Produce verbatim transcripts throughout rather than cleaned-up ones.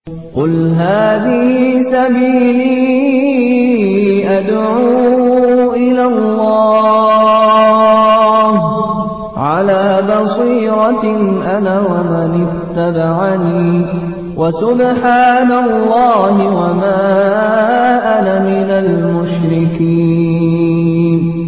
قل هذه سبيلي أدعو إلى الله على بصيرة أنا ومن اتبعني وسبحان الله وما أنا من المشركين.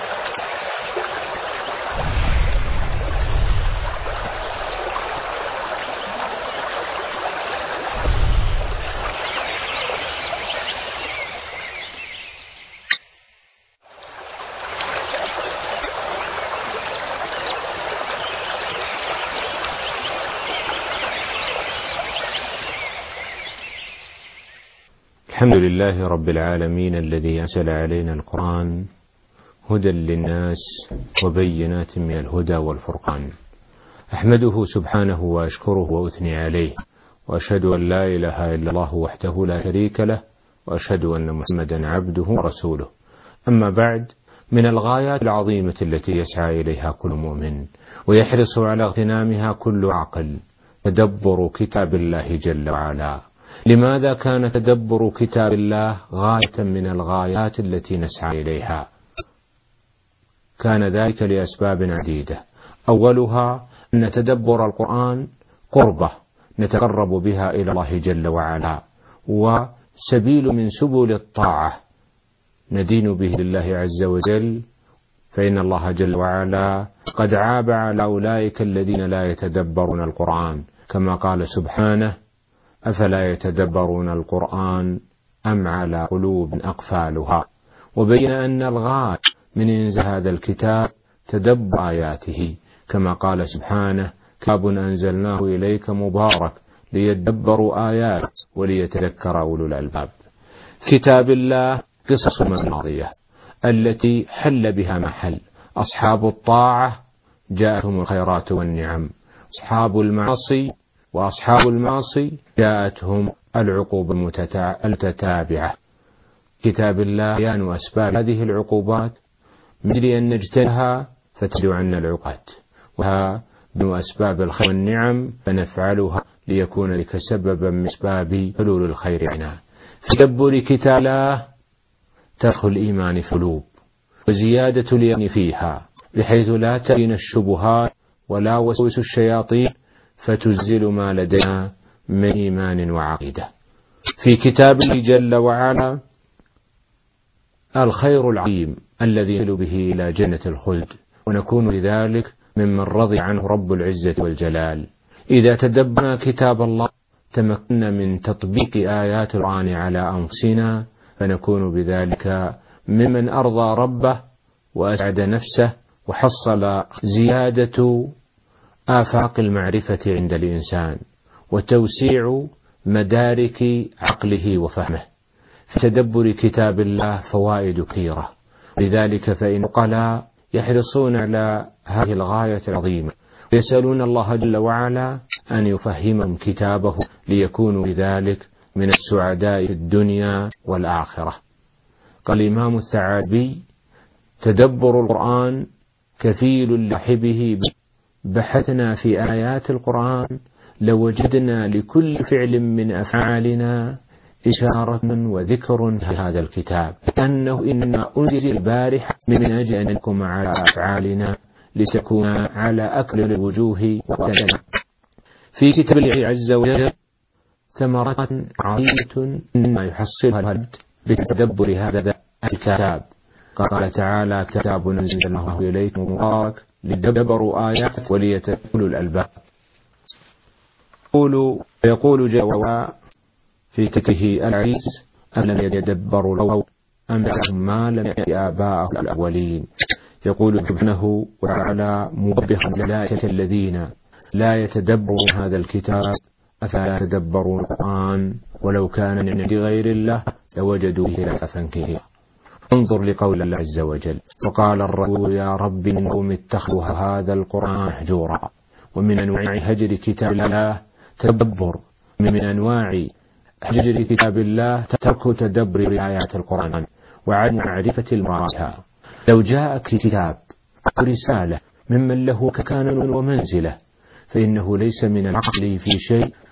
الحمد لله رب العالمين الذي أنزل علينا القرآن هدى للناس وبينات من الهدى والفرقان. أحمده سبحانه وأشكره وأثني عليه، وأشهد أن لا إله إلا الله وحده لا شريك له، وأشهد أن محمدا عبده ورسوله. أما بعد، من الغايات العظيمة التي يسعى إليها كل مؤمن ويحرص على اغتنامها كل عاقل تدبر كتاب الله جل وعلا. لماذا كان تدبر كتاب الله غاية من الغايات التي نسعى إليها؟ كان ذلك لأسباب عديدة. أولها أن تدبر القرآن قربة نتقرب بها إلى الله جل وعلا، وسبيل من سبل الطاعة ندين به لله عز وجل، فإن الله جل وعلا قد عاب على أولئك الذين لا يتدبرون القرآن، كما قال سبحانه: أفلا يتدبرون القرآن أم على قلوب أقفالها. وبين أن الغاية من إنزال هذا الكتاب تدبر آياته، كما قال سبحانه: كتاب أنزلناه إليك مبارك ليدبروا آيات وليتذكر أولو الألباب. كتاب الله قصص ماضية التي حل بها محل. أصحاب الطاعة جاءتهم الخيرات والنعم، أصحاب المعاصي وأصحاب المعاصي جاءتهم العقوبة المتتابعة. كتاب الله بيان أسباب هذه العقوبات من أجل أن نجتنبها فتبعد عنا العقوبات، وها من أسباب الخير والنعم فنفعلها ليكون لك سببا من أسباب حلول الخير عنا. في تدبر كتاب الله تدخل الإيمان في القلوب وزيادة اليقين فيها، بحيث لا تأتينا الشبهات ولا وسوس الشياطين فتزيل ما لدينا من إيمان وعقيدة. في كتاب الله جل وعلا الخير العظيم الذي يصل به إلى جنة الخلد، ونكون لذلك ممن رضي عنه رب العزة والجلال. إذا تدبرنا كتاب الله تمكنا من تطبيق آيات القرآن على أنفسنا، فنكون بذلك ممن أرضى ربه وأسعد نفسه، وحصل زيادة آفاق المعرفة عند الإنسان وتوسيع مدارك عقله وفهمه. في تدبر كتاب الله فوائد كثيرة، لذلك فإن العقلاء يحرصون على هذه الغاية العظيمة ويسألون الله جل وعلا أن يفهمهم كتابه ليكونوا بذلك من السعداء في الدنيا والآخرة. قال الإمام الثعالبي: تدبر القرآن كفيل لصاحبه. بحثنا في آيات القرآن لوجدنا لكل فعل من أفعالنا إشارة وذكر في هذا الكتاب، أنه إنما أنزل البارحة من أجل أن نكون على أفعالنا لتكون على أكمل الوجوه وأتنا. في كتاب الله عز وجل ثمرات عظيمة مما يحصلها العبد بتدبر هذا الكتاب. قال تعالى: كتاب أنزلناه إليكم مبارك لتدبروا آيات وليتذكروا الألباب. يقول جل وعلا في كتابه العزيز: ألم يدبروا القول أم لهم ما لم يأت آباءهم الأولين. يقول سبحانه وتعالى موبخا الملائكة الذين لا يتدبرون هذا الكتاب أفلا يتدبرون القرآن ولو كان من عند غير الله لوجدوا فيه اختلافا كثيرا. انظر لقول الله عز وجل: وقال الرسول يا رب إنهم اتخذوا هذا القرآن مهجورا. ومن أنواع هجر كتاب الله تدبر، من أنواع هجر كتاب الله ترك تدبر آيات القرآن وعدم معرفة المرادها. لو جاءك كتاب أو رسالة ممن له كان ومنزلة فإنه ليس من العقل في شيء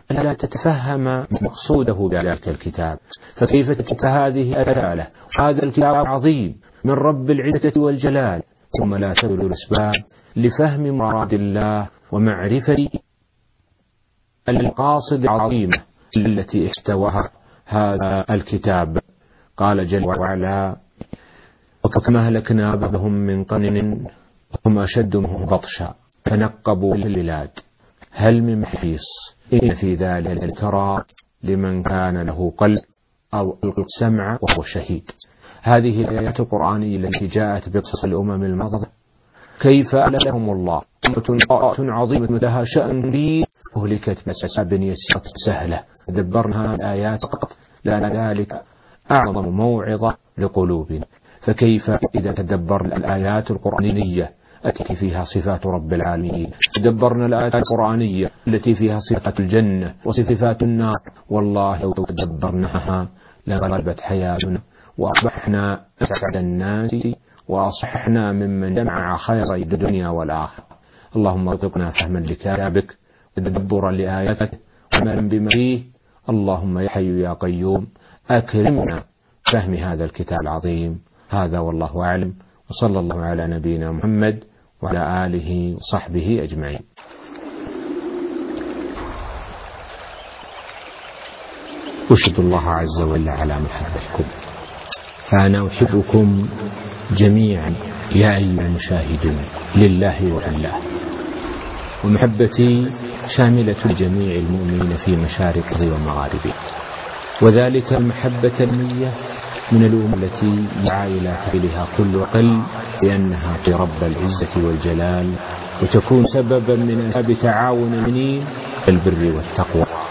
لا تتفهم مقصوده بذلك الكتاب، فكيف تتفهم هذه الرسالة هذا الكتاب عظيم من رب العزة والجلال ثم لا تبذل الأسباب لفهم مراد الله ومعرفة المقاصد العظيمة التي احتواها هذا الكتاب. قال جل وعلا: وكما أهلكنا قبلهم من قرن هم أشد منهم بطشا فنقبوا البلاد هل من محيص إن في ذلك الذكرى لمن كان له قلب أو ألقى السمع وهو شهيد. هذه الآيات القرآنية التي جاءت بقصص الأمم الماضية كيف أهلكهم الله أمة عظيمة لها شأن كبير أهلكت بأسباب يسيرة سهلة تدبرنا الآيات فقط، لأن ذلك أعظم موعظة لقلوبنا. فكيف إذا تدبرنا الآيات القرآنية التي فيها صفات رب العالمين، تدبرنا الآيات القرآنية التي فيها صفات الجنة وصفات النار، والله لو تدبرناها لغلبت حياتنا وأصبحنا أسعد الناس وأصبحنا ممن جمع خير الدنيا والآخرة. اللهم ارزقنا فهما لكتابك وتدبرا لآياتك وعملا بما فيه. اللهم يا حي يا قيوم أكرمنا فهم هذا الكتاب العظيم. هذا والله أعلم، وصلى الله على نبينا محمد وعلى آله وصحبه أجمعين. أشهد الله عز وجل على محبتكم، فأنا أحبكم جميعا يا أيها المشاهدون لله وعلاه، ومحبتي شاملة لجميع المؤمنين في مشارقه ومغاربه، وذلك المحبة المية من الأمم التي دعا إلى تحويلها كل قلب لأنها في رب العزة والجلال، وتكون سببا من أسباب تعاون المؤمنين في البر والتقوى.